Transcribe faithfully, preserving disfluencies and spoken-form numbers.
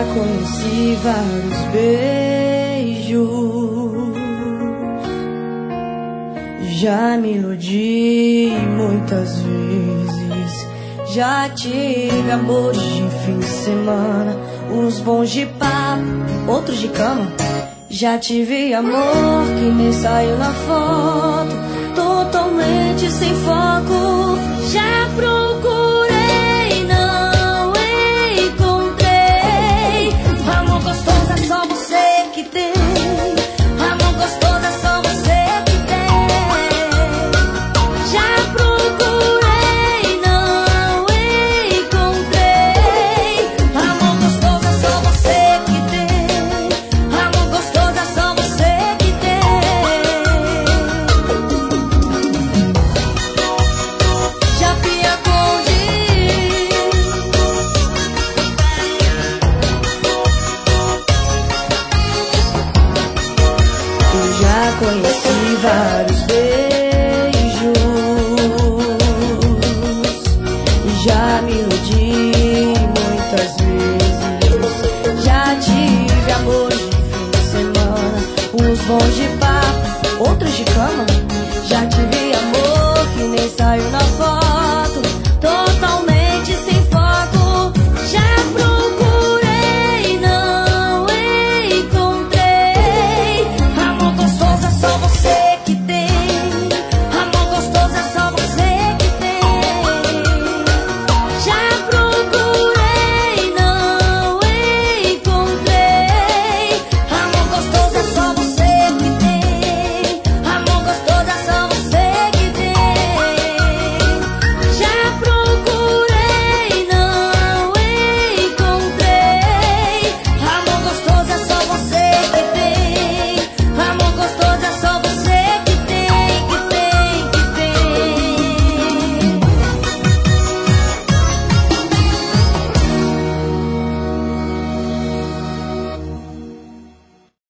Já conheci vários beijos, já me iludi muitas vezes, já tive amores de fim de semana, uns bons de papo, outros de cama. Já tive amor que nem saiu na foto, totalmente sem foto.